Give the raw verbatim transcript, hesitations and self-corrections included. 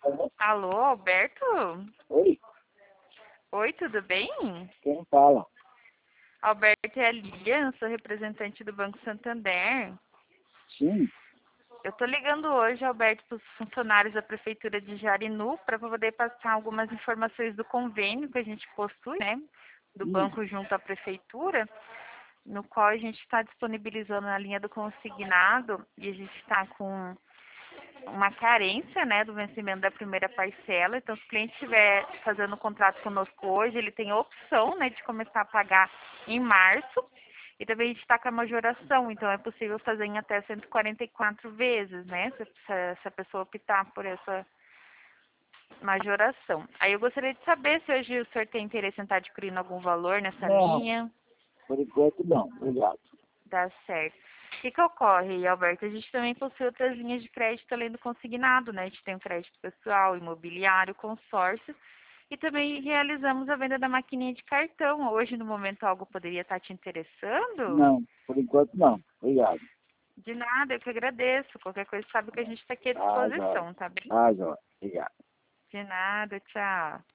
Alô, Alberto? Oi, Oi, tudo bem? quem fala? Alberto é a Lilian, sou representante do Banco Santander. Sim, Eu tô ligando hoje, Alberto, para os funcionários da Prefeitura de Jarinu para poder passar algumas informações do convênio que a gente possui, né? Do hum, banco junto à Prefeitura, no qual a gente está disponibilizando a linha do consignado e a gente está com uma carência, né, do vencimento da primeira parcela. Então, se o cliente estiver fazendo um contrato conosco hoje, ele tem a opção, né, de começar a pagar em março. E também a gente está com a majoração, então é possível fazer em até cento e quarenta e quatro vezes, né, se, se, se a pessoa optar por essa majoração. Aí eu gostaria de saber se hoje o senhor tem interesse em estar adquirindo algum valor nessa não, linha. por enquanto não, obrigado. Dá certo. O que, que ocorre, Alberto? A gente também possui outras linhas de crédito além do consignado, né? A gente tem o crédito pessoal, imobiliário, consórcio e também realizamos a venda da maquininha de cartão. Hoje, no momento, algo poderia estar te interessando? Não, por enquanto não, obrigado. De nada, eu que agradeço. Qualquer coisa sabe que a gente está aqui à Ah, joia. disposição, tá bem? Ah, joia, obrigado. De nada, tchau.